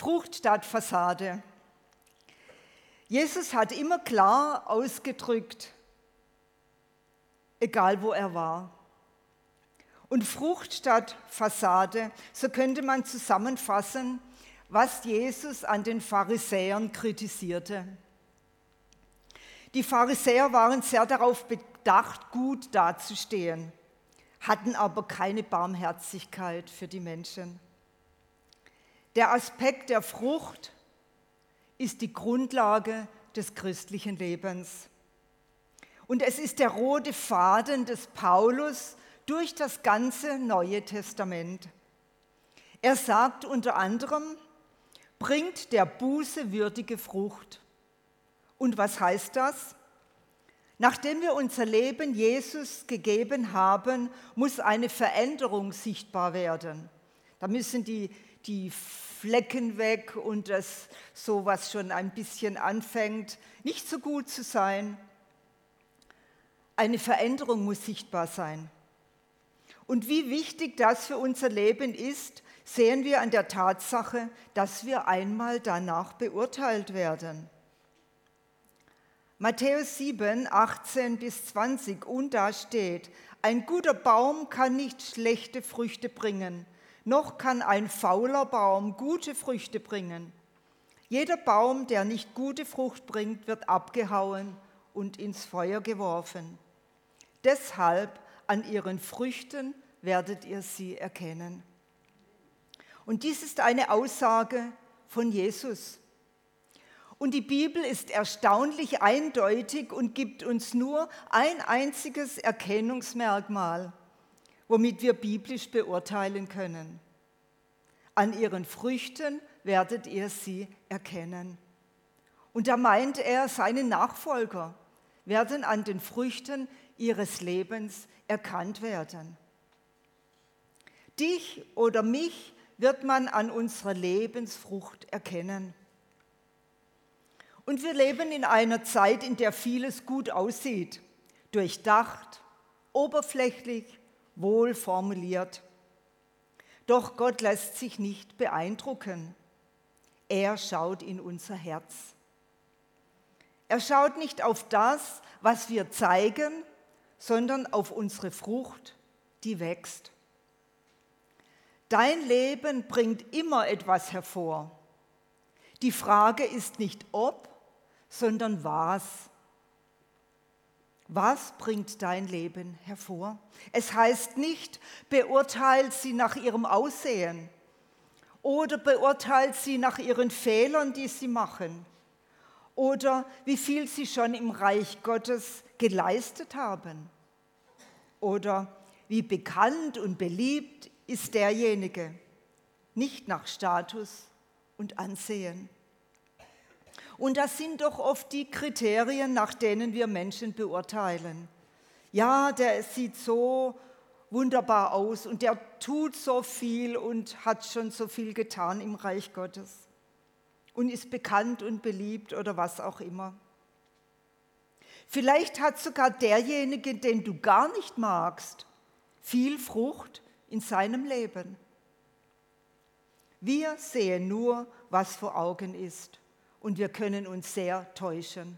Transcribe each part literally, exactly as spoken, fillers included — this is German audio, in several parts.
Frucht statt Fassade. Jesus hat immer klar ausgedrückt, egal wo er war. Und Frucht statt Fassade, so könnte man zusammenfassen, was Jesus an den Pharisäern kritisierte. Die Pharisäer waren sehr darauf bedacht, gut dazustehen, hatten aber keine Barmherzigkeit für die Menschen. Der Aspekt der Frucht ist die Grundlage des christlichen Lebens. Und es ist der rote Faden des Paulus durch das ganze Neue Testament. Er sagt unter anderem, bringt der Buße würdige Frucht. Und was heißt das? Nachdem wir unser Leben Jesus gegeben haben, muss eine Veränderung sichtbar werden. Da müssen die, die Flecken weg und das, so was schon ein bisschen anfängt, nicht so gut zu sein. Eine Veränderung muss sichtbar sein. Und wie wichtig das für unser Leben ist, sehen wir an der Tatsache, dass wir einmal danach beurteilt werden. Matthäus sieben, achtzehn bis zwanzig, und da steht, ein guter Baum kann nicht schlechte Früchte bringen, noch kann ein fauler Baum gute Früchte bringen. Jeder Baum, der nicht gute Frucht bringt, wird abgehauen und ins Feuer geworfen. Deshalb an ihren Früchten werdet ihr sie erkennen. Und dies ist eine Aussage von Jesus. Und die Bibel ist erstaunlich eindeutig und gibt uns nur ein einziges Erkennungsmerkmal, womit wir biblisch beurteilen können. An ihren Früchten werdet ihr sie erkennen. Und da meint er, seine Nachfolger werden an den Früchten ihres Lebens erkannt werden. Dich oder mich wird man an unserer Lebensfrucht erkennen. Und wir leben in einer Zeit, in der vieles gut aussieht, durchdacht, oberflächlich, wohl formuliert. Doch Gott lässt sich nicht beeindrucken. Er schaut in unser Herz. Er schaut nicht auf das, was wir zeigen, sondern auf unsere Frucht, die wächst. Dein Leben bringt immer etwas hervor. Die Frage ist nicht ob, sondern was. Was bringt dein Leben hervor? Es heißt nicht, beurteilt sie nach ihrem Aussehen oder beurteilt sie nach ihren Fehlern, die sie machen oder wie viel sie schon im Reich Gottes geleistet haben oder wie bekannt und beliebt ist derjenige, nicht nach Status und Ansehen. Und das sind doch oft die Kriterien, nach denen wir Menschen beurteilen. Ja, der sieht so wunderbar aus und der tut so viel und hat schon so viel getan im Reich Gottes und ist bekannt und beliebt oder was auch immer. Vielleicht hat sogar derjenige, den du gar nicht magst, viel Frucht in seinem Leben. Wir sehen nur, was vor Augen ist. Und wir können uns sehr täuschen.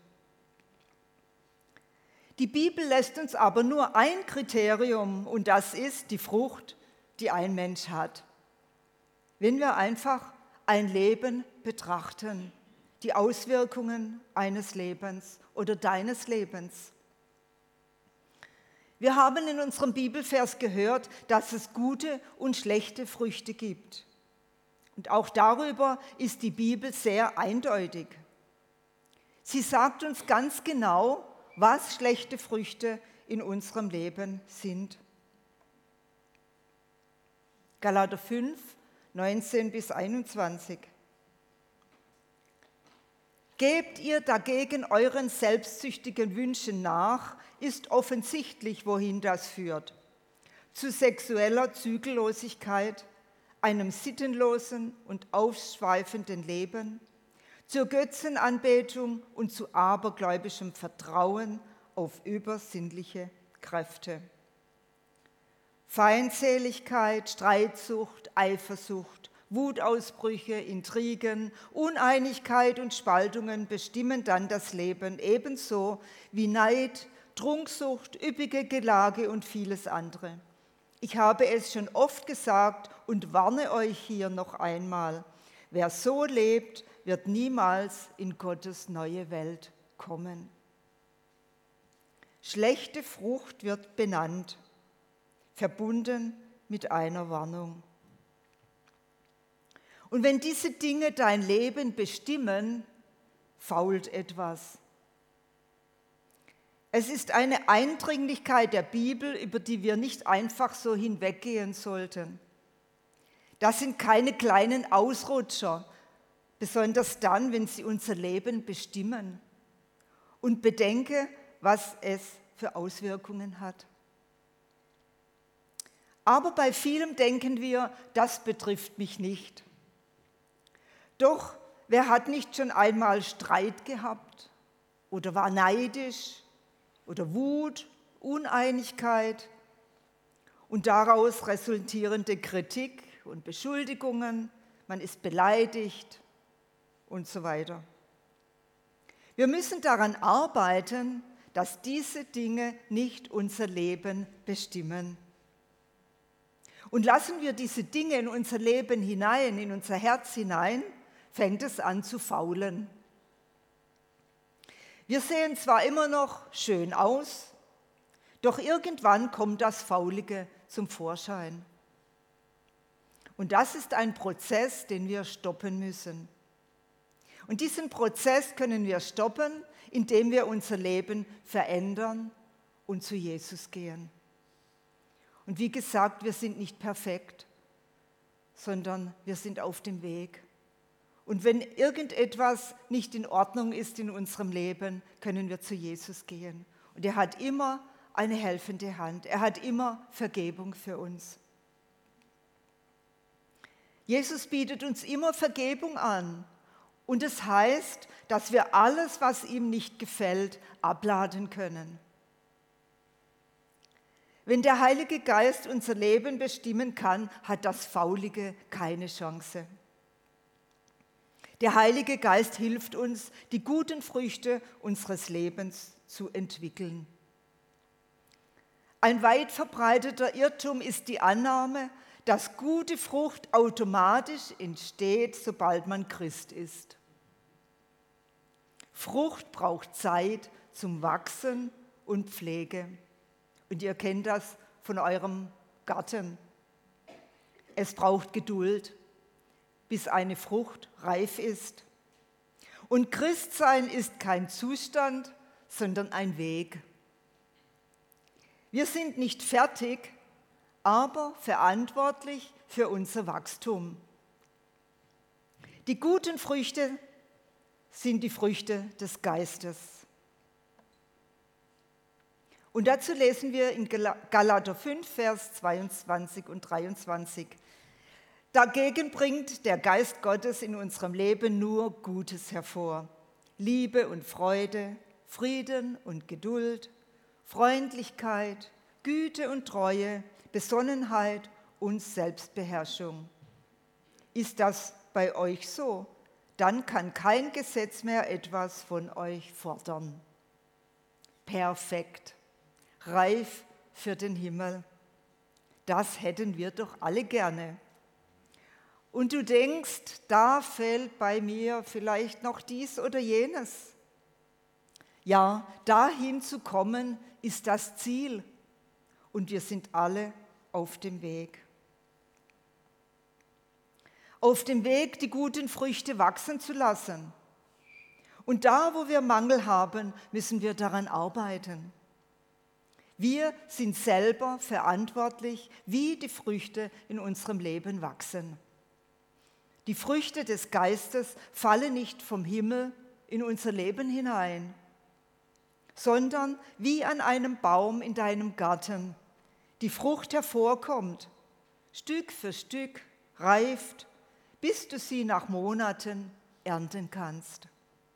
Die Bibel lässt uns aber nur ein Kriterium, und das ist die Frucht, die ein Mensch hat. Wenn wir einfach ein Leben betrachten, die Auswirkungen eines Lebens oder deines Lebens. Wir haben in unserem Bibelvers gehört, dass es gute und schlechte Früchte gibt. Und auch darüber ist die Bibel sehr eindeutig. Sie sagt uns ganz genau, was schlechte Früchte in unserem Leben sind. Galater fünf, neunzehn bis einundzwanzig. Gebt ihr dagegen euren selbstsüchtigen Wünschen nach, ist offensichtlich, wohin das führt. Zu sexueller Zügellosigkeit, einem sittenlosen und ausschweifenden Leben, zur Götzenanbetung und zu abergläubischem Vertrauen auf übersinnliche Kräfte. Feindseligkeit, Streitsucht, Eifersucht, Wutausbrüche, Intrigen, Uneinigkeit und Spaltungen bestimmen dann das Leben, ebenso wie Neid, Trunksucht, üppige Gelage und vieles andere. Ich habe es schon oft gesagt und warne euch hier noch einmal. Wer so lebt, wird niemals in Gottes neue Welt kommen. Schlechte Frucht wird benannt, verbunden mit einer Warnung. Und wenn diese Dinge dein Leben bestimmen, fault etwas. Es ist eine Eindringlichkeit der Bibel, über die wir nicht einfach so hinweggehen sollten. Das sind keine kleinen Ausrutscher, besonders dann, wenn sie unser Leben bestimmen. Und bedenke, was es für Auswirkungen hat. Aber bei vielem denken wir, das betrifft mich nicht. Doch wer hat nicht schon einmal Streit gehabt oder war neidisch oder Wut, Uneinigkeit und daraus resultierende Kritik und Beschuldigungen, man ist beleidigt und so weiter. Wir müssen daran arbeiten, dass diese Dinge nicht unser Leben bestimmen. Und lassen wir diese Dinge in unser Leben hinein, in unser Herz hinein, fängt es an zu faulen. Wir sehen zwar immer noch schön aus, doch irgendwann kommt das Faulige zum Vorschein. Und das ist ein Prozess, den wir stoppen müssen. Und diesen Prozess können wir stoppen, indem wir unser Leben verändern und zu Jesus gehen. Und wie gesagt, wir sind nicht perfekt, sondern wir sind auf dem Weg. Und wenn irgendetwas nicht in Ordnung ist in unserem Leben, können wir zu Jesus gehen. Und er hat immer eine helfende Hand. Er hat immer Vergebung für uns. Jesus bietet uns immer Vergebung an. Und es heißt, dass wir alles, was ihm nicht gefällt, abladen können. Wenn der Heilige Geist unser Leben bestimmen kann, hat das Faulige keine Chance. Der Heilige Geist hilft uns, die guten Früchte unseres Lebens zu entwickeln. Ein weit verbreiteter Irrtum ist die Annahme, dass gute Frucht automatisch entsteht, sobald man Christ ist. Frucht braucht Zeit zum Wachsen und Pflege. Und ihr kennt das von eurem Garten. Es braucht Geduld, bis eine Frucht reif ist. Und Christsein ist kein Zustand, sondern ein Weg. Wir sind nicht fertig, aber verantwortlich für unser Wachstum. Die guten Früchte sind die Früchte des Geistes. Und dazu lesen wir in Galater fünf, Vers zweiundzwanzig und dreiundzwanzig. Dagegen bringt der Geist Gottes in unserem Leben nur Gutes hervor. Liebe und Freude, Frieden und Geduld, Freundlichkeit, Güte und Treue, Besonnenheit und Selbstbeherrschung. Ist das bei euch so? Dann kann kein Gesetz mehr etwas von euch fordern. Perfekt, reif für den Himmel. Das hätten wir doch alle gerne. Und du denkst, da fehlt bei mir vielleicht noch dies oder jenes. Ja, dahin zu kommen ist das Ziel. Und wir sind alle auf dem Weg. Auf dem Weg, die guten Früchte wachsen zu lassen. Und da, wo wir Mangel haben, müssen wir daran arbeiten. Wir sind selber verantwortlich, wie die Früchte in unserem Leben wachsen. Die Früchte des Geistes fallen nicht vom Himmel in unser Leben hinein, sondern wie an einem Baum in deinem Garten. Die Frucht hervorkommt, Stück für Stück reift, bis du sie nach Monaten ernten kannst.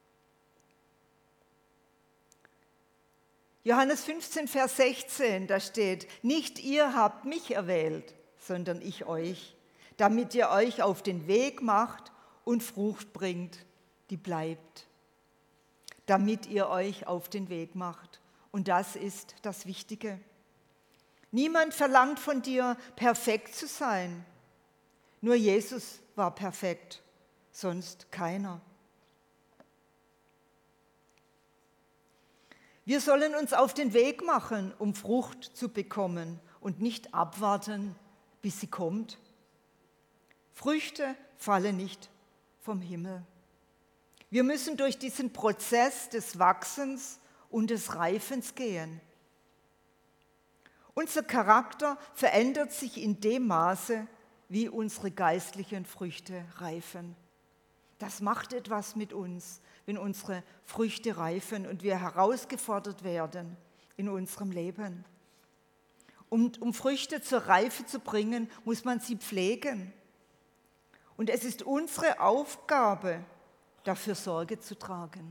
Johannes fünfzehn, Vers sechzehn, da steht, nicht ihr habt mich erwählt, sondern ich euch. damit ihr euch auf den Weg macht und Frucht bringt, die bleibt. Damit ihr euch auf den Weg macht. Und das ist das Wichtige. Niemand verlangt von dir, perfekt zu sein. Nur Jesus war perfekt, sonst keiner. Wir sollen uns auf den Weg machen, um Frucht zu bekommen und nicht abwarten, bis sie kommt. Früchte fallen nicht vom Himmel. Wir müssen durch diesen Prozess des Wachsens und des Reifens gehen. Unser Charakter verändert sich in dem Maße, wie unsere geistlichen Früchte reifen. Das macht etwas mit uns, wenn unsere Früchte reifen und wir herausgefordert werden in unserem Leben. Um, um Früchte zur Reife zu bringen, muss man sie pflegen. Und es ist unsere Aufgabe, dafür Sorge zu tragen.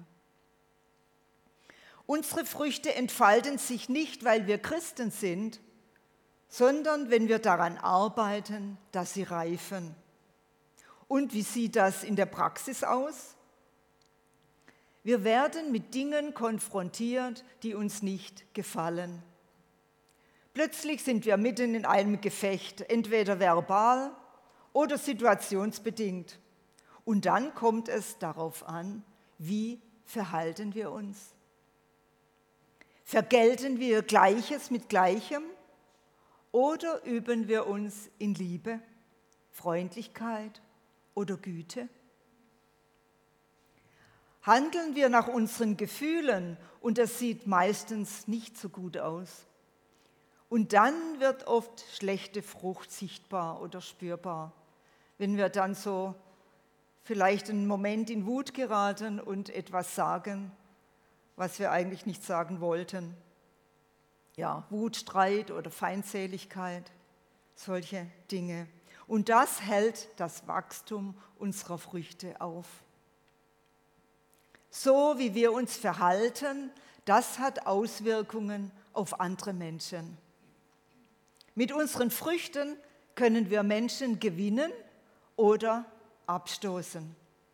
Unsere Früchte entfalten sich nicht, weil wir Christen sind, sondern wenn wir daran arbeiten, dass sie reifen. Und wie sieht das in der Praxis aus? Wir werden mit Dingen konfrontiert, die uns nicht gefallen. Plötzlich sind wir mitten in einem Gefecht, entweder verbal oder situationsbedingt. Und dann kommt es darauf an, wie verhalten wir uns? Vergelten wir Gleiches mit Gleichem oder üben wir uns in Liebe, Freundlichkeit oder Güte? Handeln wir nach unseren Gefühlen und das sieht meistens nicht so gut aus. Und dann wird oft schlechte Frucht sichtbar oder spürbar, wenn wir dann so vielleicht einen Moment in Wut geraten und etwas sagen, was wir eigentlich nicht sagen wollten. Ja, Wut, Streit oder Feindseligkeit, solche Dinge. Und das hält das Wachstum unserer Früchte auf. So wie wir uns verhalten, das hat Auswirkungen auf andere Menschen. Mit unseren Früchten können wir Menschen gewinnen oder abstoßen.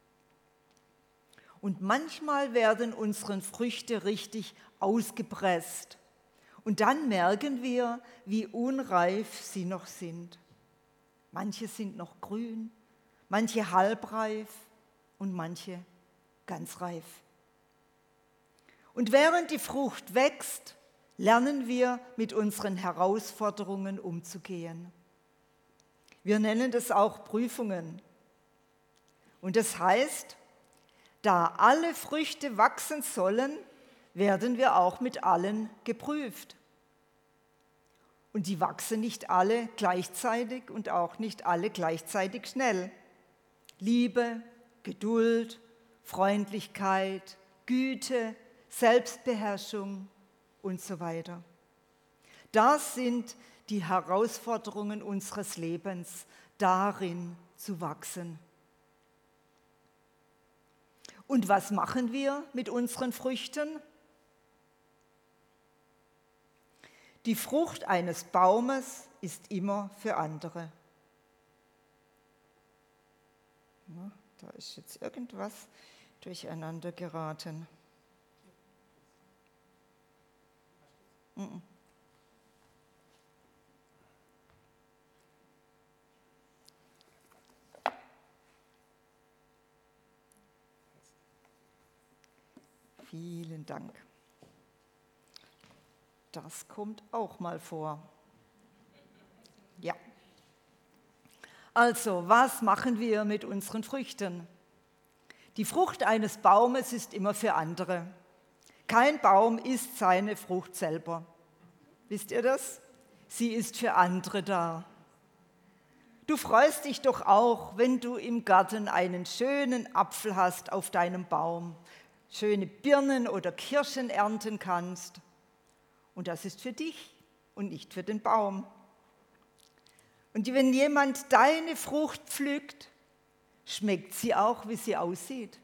Und manchmal werden unsere Früchte richtig ausgepresst. Und dann merken wir, wie unreif sie noch sind. Manche sind noch grün, manche halbreif und manche ganz reif. Und während die Frucht wächst, lernen wir, mit unseren Herausforderungen umzugehen. Wir nennen das auch Prüfungen. Und das heißt, da alle Früchte wachsen sollen, werden wir auch mit allen geprüft. Und die wachsen nicht alle gleichzeitig und auch nicht alle gleichzeitig schnell. Liebe, Geduld, Freundlichkeit, Güte, Selbstbeherrschung und so weiter. Das sind die Herausforderungen unseres Lebens, darin zu wachsen. Und was machen wir mit unseren Früchten? Die Frucht eines Baumes ist immer für andere. Ja, da ist jetzt irgendwas durcheinander geraten. Mhm. Vielen Dank. Das kommt auch mal vor. Ja. Also, was machen wir mit unseren Früchten? Die Frucht eines Baumes ist immer für andere. Kein Baum isst seine Frucht selber. Wisst ihr das? Sie ist für andere da. Du freust dich doch auch, wenn du im Garten einen schönen Apfel hast auf deinem Baum, schöne Birnen oder Kirschen ernten kannst. Und das ist für dich und nicht für den Baum. Und wenn jemand deine Frucht pflückt, schmeckt sie auch, wie sie aussieht.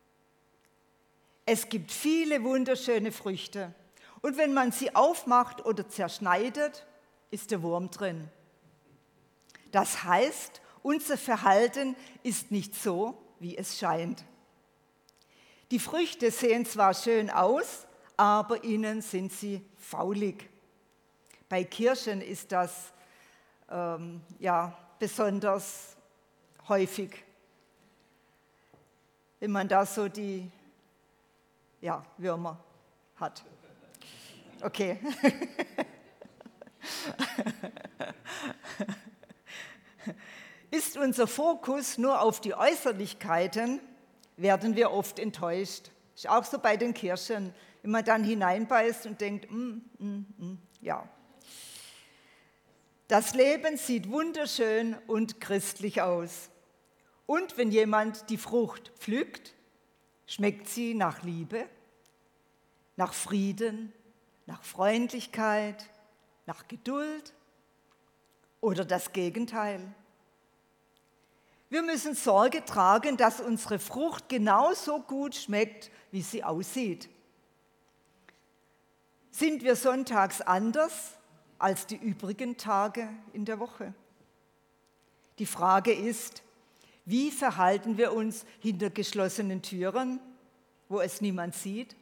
Es gibt viele wunderschöne Früchte. Und wenn man sie aufmacht oder zerschneidet, ist der Wurm drin. Das heißt, unser Verhalten ist nicht so, wie es scheint. Die Früchte sehen zwar schön aus, aber innen sind sie faulig. Bei Kirschen ist das ähm, ja, besonders häufig, wenn man da so die ja, Würmer hat. Okay. Ist unser Fokus nur auf die Äußerlichkeiten, werden wir oft enttäuscht. Ist auch so bei den Kirschen, wenn man dann hineinbeißt und denkt, mm, mm, mm, ja. Das Leben sieht wunderschön und christlich aus. Und wenn jemand die Frucht pflückt, schmeckt sie nach Liebe, nach Frieden, nach Freundlichkeit, nach Geduld oder das Gegenteil. Wir müssen Sorge tragen, dass unsere Frucht genauso gut schmeckt, wie sie aussieht. Sind wir sonntags anders als die übrigen Tage in der Woche? Die Frage ist, wie verhalten wir uns hinter geschlossenen Türen, wo es niemand sieht?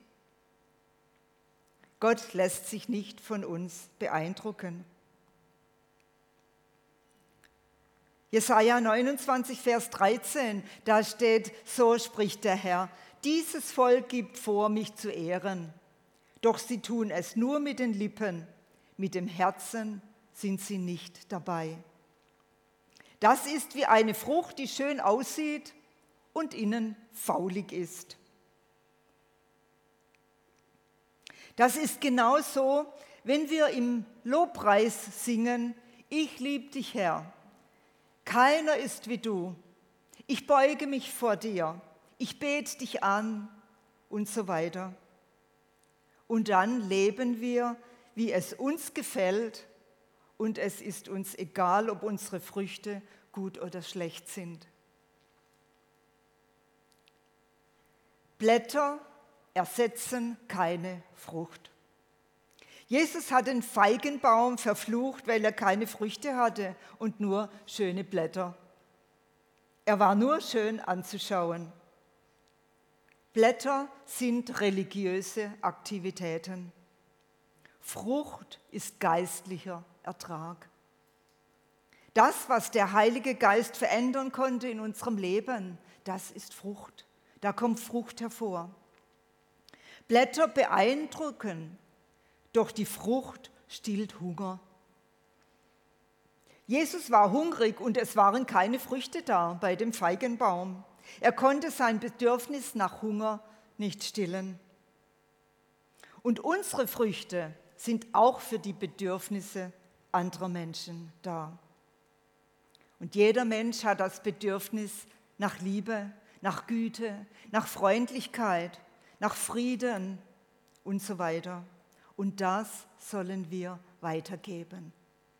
Gott lässt sich nicht von uns beeindrucken. Jesaja neunundzwanzig, Vers dreizehn, da steht, so spricht der Herr, dieses Volk gibt vor, mich zu ehren, doch sie tun es nur mit den Lippen, mit dem Herzen sind sie nicht dabei. Das ist wie eine Frucht, die schön aussieht und innen faulig ist. Das ist genauso, wenn wir im Lobpreis singen, ich lieb dich, Herr. Keiner ist wie du. Ich beuge mich vor dir. Ich bete dich an und so weiter. Und dann leben wir, wie es uns gefällt und es ist uns egal, ob unsere Früchte gut oder schlecht sind. Blätter ersetzen keine Frucht. Jesus hat den Feigenbaum verflucht, weil er keine Früchte hatte und nur schöne Blätter. Er war nur schön anzuschauen. Blätter sind religiöse Aktivitäten. Frucht ist geistlicher Ertrag. Das, was der Heilige Geist verändern konnte in unserem Leben, das ist Frucht. Da kommt Frucht hervor. Blätter beeindrucken, doch die Frucht stillt Hunger. Jesus war hungrig und es waren keine Früchte da bei dem Feigenbaum. Er konnte sein Bedürfnis nach Hunger nicht stillen. Und unsere Früchte sind auch für die Bedürfnisse anderer Menschen da. Und jeder Mensch hat das Bedürfnis nach Liebe, nach Güte, nach Freundlichkeit, nach Frieden und so weiter. Und das sollen wir weitergeben.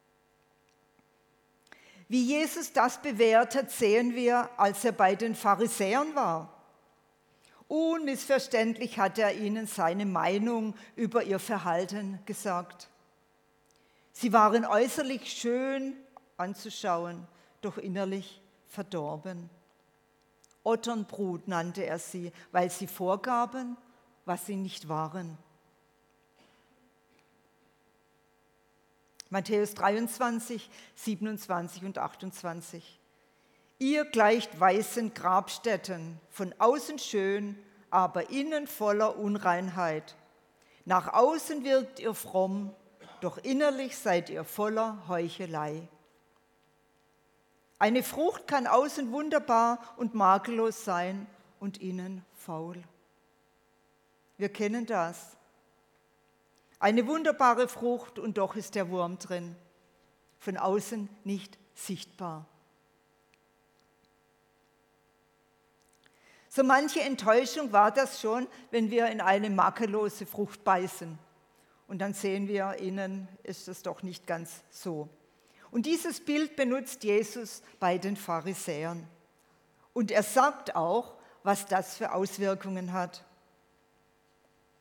Wie Jesus das bewertet, sehen wir, als er bei den Pharisäern war. Unmissverständlich hat er ihnen seine Meinung über ihr Verhalten gesagt. Sie waren äußerlich schön anzuschauen, doch innerlich verdorben. Otternbrut nannte er sie, weil sie vorgaben, was sie nicht waren. Matthäus dreiundzwanzig, siebenundzwanzig und achtundzwanzig. Ihr gleicht weißen Grabstätten, von außen schön, aber innen voller Unreinheit. Nach außen wirkt ihr fromm, doch innerlich seid ihr voller Heuchelei. Eine Frucht kann außen wunderbar und makellos sein und innen faul. Wir kennen das. Eine wunderbare Frucht und doch ist der Wurm drin, von außen nicht sichtbar. So manche Enttäuschung war das schon, wenn wir in eine makellose Frucht beißen. Und dann sehen wir, innen ist es doch nicht ganz so. Und dieses Bild benutzt Jesus bei den Pharisäern. Und er sagt auch, was das für Auswirkungen hat.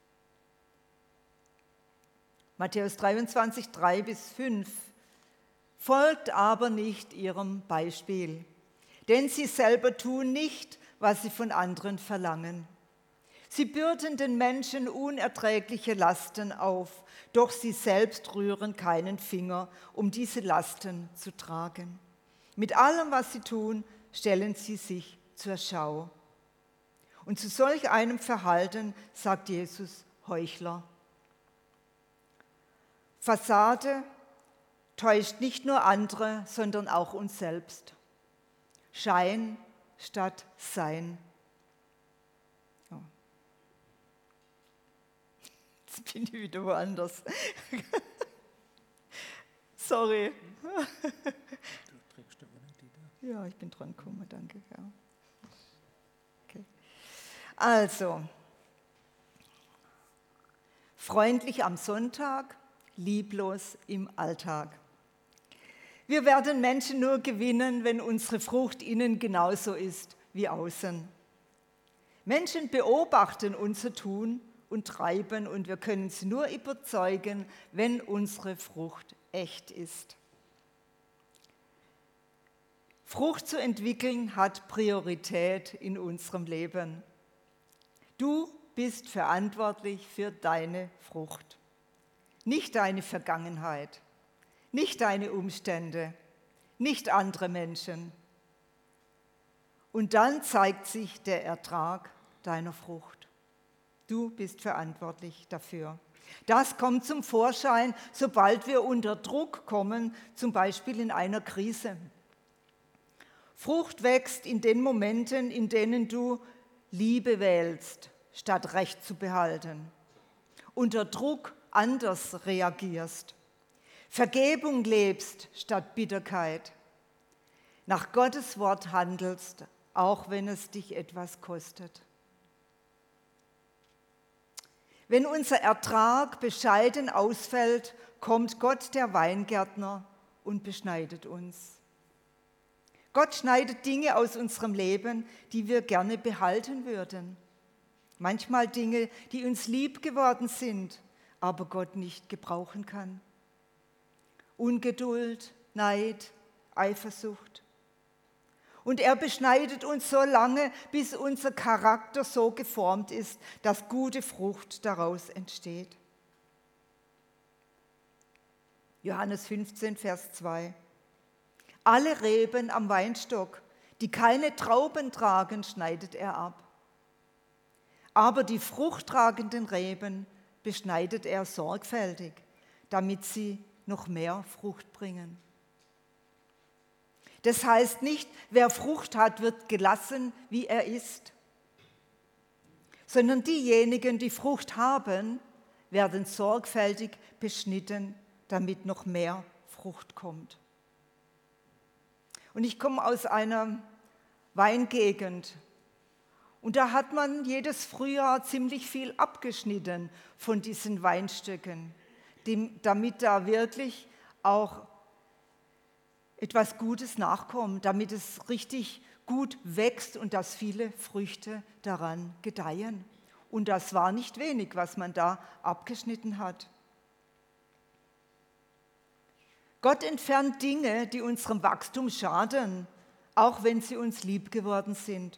Matthäus dreiundzwanzig, drei bis fünf. folgt aber nicht ihrem Beispiel, denn sie selber tun nicht, was sie von anderen verlangen. Sie bürden den Menschen unerträgliche Lasten auf, doch sie selbst rühren keinen Finger, um diese Lasten zu tragen. Mit allem, was sie tun, stellen sie sich zur Schau. Und zu solch einem Verhalten sagt Jesus Heuchler. Fassade täuscht nicht nur andere, sondern auch uns selbst. Schein statt Sein. Oh. Jetzt bin ich wieder woanders. Sorry. Ja, ich bin dran gekommen, danke. Ja. Okay. Also, freundlich am Sonntag, lieblos im Alltag. Wir werden Menschen nur gewinnen, wenn unsere Frucht innen genauso ist wie außen. Menschen beobachten unser Tun und Treiben und wir können sie nur überzeugen, wenn unsere Frucht echt ist. Frucht zu entwickeln hat Priorität in unserem Leben. Du bist verantwortlich für deine Frucht, nicht deine Vergangenheit, nicht deine Umstände, nicht andere Menschen. Und dann zeigt sich der Ertrag deiner Frucht. Du bist verantwortlich dafür. Das kommt zum Vorschein, sobald wir unter Druck kommen, zum Beispiel in einer Krise. Frucht wächst in den Momenten, in denen du Liebe wählst, statt Recht zu behalten. Unter Druck anders reagierst. Vergebung lebst statt Bitterkeit. Nach Gottes Wort handelst, auch wenn es dich etwas kostet. Wenn unser Ertrag bescheiden ausfällt, kommt Gott, der Weingärtner, und beschneidet uns. Gott schneidet Dinge aus unserem Leben, die wir gerne behalten würden. Manchmal Dinge, die uns lieb geworden sind, aber Gott nicht gebrauchen kann. Ungeduld, Neid, Eifersucht. Und er beschneidet uns so lange, bis unser Charakter so geformt ist, dass gute Frucht daraus entsteht. Johannes fünfzehn, Vers zwei. Alle Reben am Weinstock, die keine Trauben tragen, schneidet er ab. Aber die fruchttragenden Reben beschneidet er sorgfältig, damit sie noch mehr Frucht bringen. Das heißt nicht, wer Frucht hat, wird gelassen, wie er ist, sondern diejenigen, die Frucht haben, werden sorgfältig beschnitten, damit noch mehr Frucht kommt. Und ich komme aus einer Weingegend und da hat man jedes Frühjahr ziemlich viel abgeschnitten von diesen Weinstöcken, damit da wirklich auch etwas Gutes nachkommt, damit es richtig gut wächst und dass viele Früchte daran gedeihen. Und das war nicht wenig, was man da abgeschnitten hat. Gott entfernt Dinge, die unserem Wachstum schaden, auch wenn sie uns lieb geworden sind.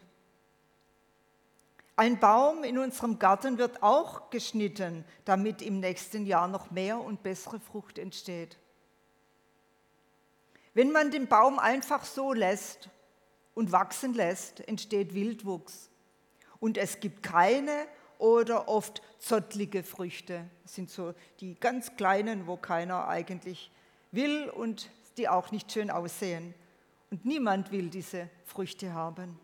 Ein Baum in unserem Garten wird auch geschnitten, damit im nächsten Jahr noch mehr und bessere Frucht entsteht. Wenn man den Baum einfach so lässt und wachsen lässt, entsteht Wildwuchs. Und es gibt keine oder oft zottlige Früchte. Das sind so die ganz kleinen, wo keiner eigentlich will und die auch nicht schön aussehen. Und niemand will diese Früchte haben.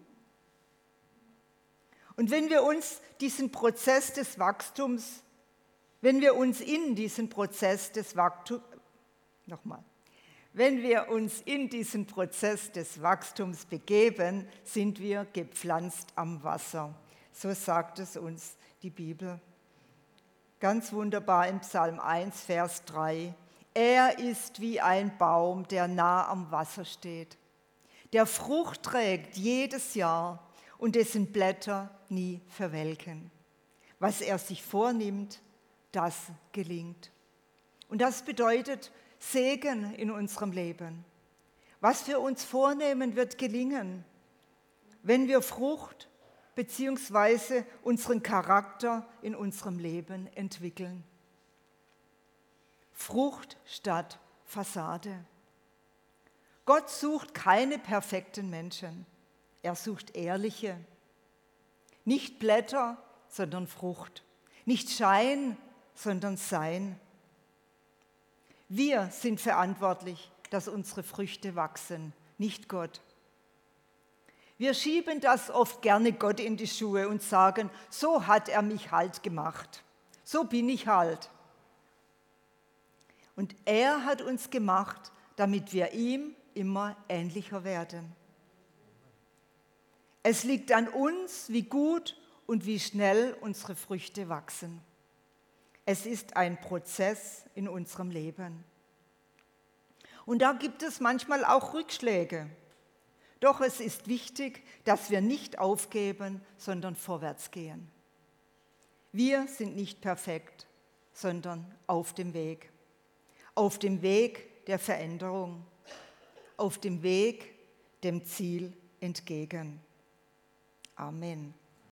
Und wenn wir uns diesen Prozess des Wachstums, wenn wir uns in diesen Prozess des Wachstums, nochmal, wenn wir uns in diesen Prozess des Wachstums begeben, sind wir gepflanzt am Wasser. So sagt es uns die Bibel. Ganz wunderbar im Psalm eins, Vers drei. Er ist wie ein Baum, der nah am Wasser steht, der Frucht trägt jedes Jahr und dessen Blätter nie verwelken. Was er sich vornimmt, das gelingt. Und das bedeutet, Segen in unserem Leben. Was wir uns vornehmen, wird gelingen, wenn wir Frucht bzw. unseren Charakter in unserem Leben entwickeln. Frucht statt Fassade. Gott sucht keine perfekten Menschen. Er sucht ehrliche. Nicht Blätter, sondern Frucht. Nicht Schein, sondern Sein. Wir sind verantwortlich, dass unsere Früchte wachsen, nicht Gott. Wir schieben das oft gerne Gott in die Schuhe und sagen, so hat er mich halt gemacht. So bin ich halt. Und er hat uns gemacht, damit wir ihm immer ähnlicher werden. Es liegt an uns, wie gut und wie schnell unsere Früchte wachsen. Es ist ein Prozess in unserem Leben. Und da gibt es manchmal auch Rückschläge. Doch es ist wichtig, dass wir nicht aufgeben, sondern vorwärts gehen. Wir sind nicht perfekt, sondern auf dem Weg. Auf dem Weg der Veränderung. Auf dem Weg dem Ziel entgegen. Amen.